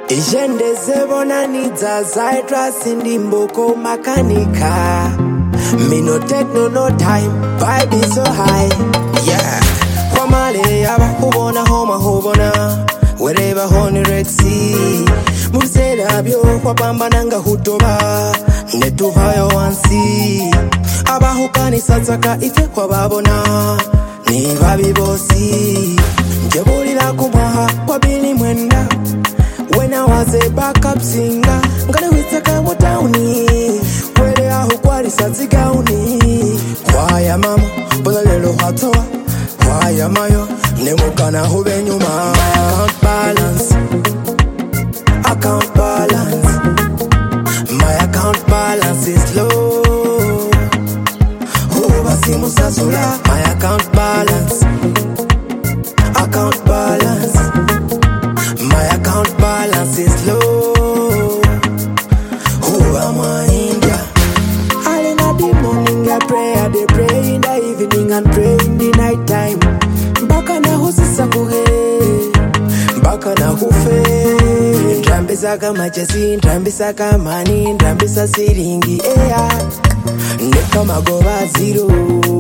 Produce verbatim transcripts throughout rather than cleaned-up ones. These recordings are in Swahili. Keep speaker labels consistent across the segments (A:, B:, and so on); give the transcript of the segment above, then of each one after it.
A: Ijende zebona nidza zaitwa sindimboko makanika. Me no take no no time, vibe is so high. Yeah. Kwamale yaba hubona homa hubona. Wherever honey red sea. Musela byo kwapambana nga hutoba. Netuvayo wansi. Aba hukani satsaka ife kwa babona. Ni babi bosi. Njebulila kubaha kwa bini mwenda. When I was a backup singer, ngale witaka watauni. Wele ahu kwari saziga uni. Kwaya mama, bola lelo hatoa. Kwaya mayo, nemukana hube nyuma. I can't balance, I can't balance. My account balance is low. Huba simu sasula. My account balance, account balance. My account balance is low. Who am I in ya? I in the morning I pray, I dey pray in the evening and pray in the night time. Baka na husisa kuhe, baka na hufe. Ndambisa kama chesi, ndambisa kama ni, ndambisa siringi ea. Neka magoba zero.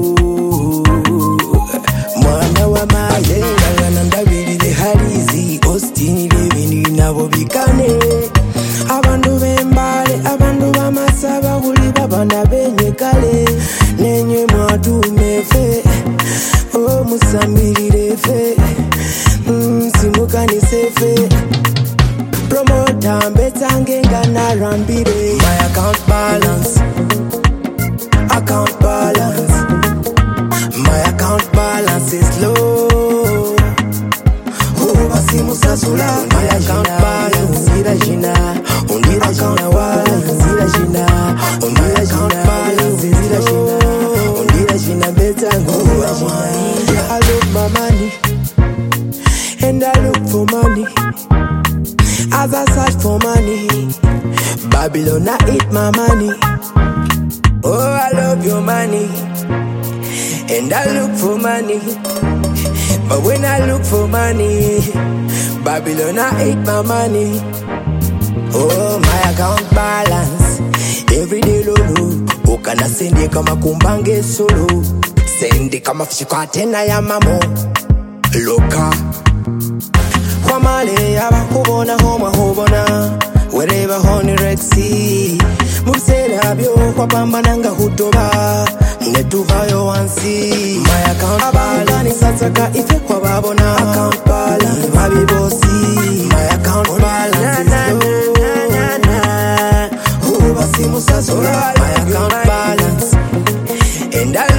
A: Mwana wa maye, ngana ndabiri de harizi. Ostini living nabo bikane. Abandu bembale, abandu bamasaba huli babana benye kale. Nenye mwatu mefe, oh musamiri fe. Mm, simukani sefe. Promoter mbetange ngana rambire. My account balance, account balance. My account balance is low. Simu sasula, my account balance. Undira jina, undira jina wala, undira jina, undira jina balance, undira jina, undira jina beta, undira jina. I look my money, and I look for money. As I search for money, Babylon I eat my money. Oh, I love your money, and I look for money. But when I look for money, Babylon I ate my money. Oh, my account balance every day lolo. Ukana sende kama kumbange solo. Sende kama fishika tena ya mamo. Loka Kwamale yaba hubona homa hubona. Wherever honey red sea. Musela byo kwapambana nga hutoba. Netuvayo wansi. My account balance satsaka ife kwa babona. Account balance babi bosi. My account balance is low. Huba simu sasula. My account balance and I